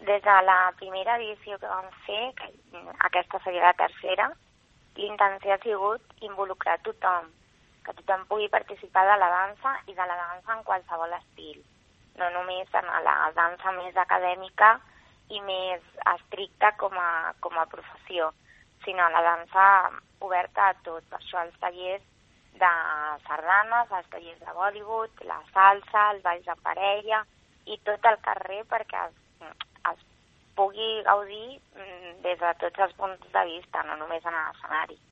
Des de la primera edició que vam fer, que aquesta seria la tercera, l'intenció ha sigut involucrar tothom, que tothom pugui participar de la dansa i de la dansa en qualsevol estil, no només en la dansa més acadèmica i més estricta com a professió, sinó la dansa oberta a tot. Per això els tallers de sardanes, els tallers de Bollywood, la salsa, el ball de parella i tot el carrer perquè es pugui gaudir des de tots els punts de vista, no només en l'escenari.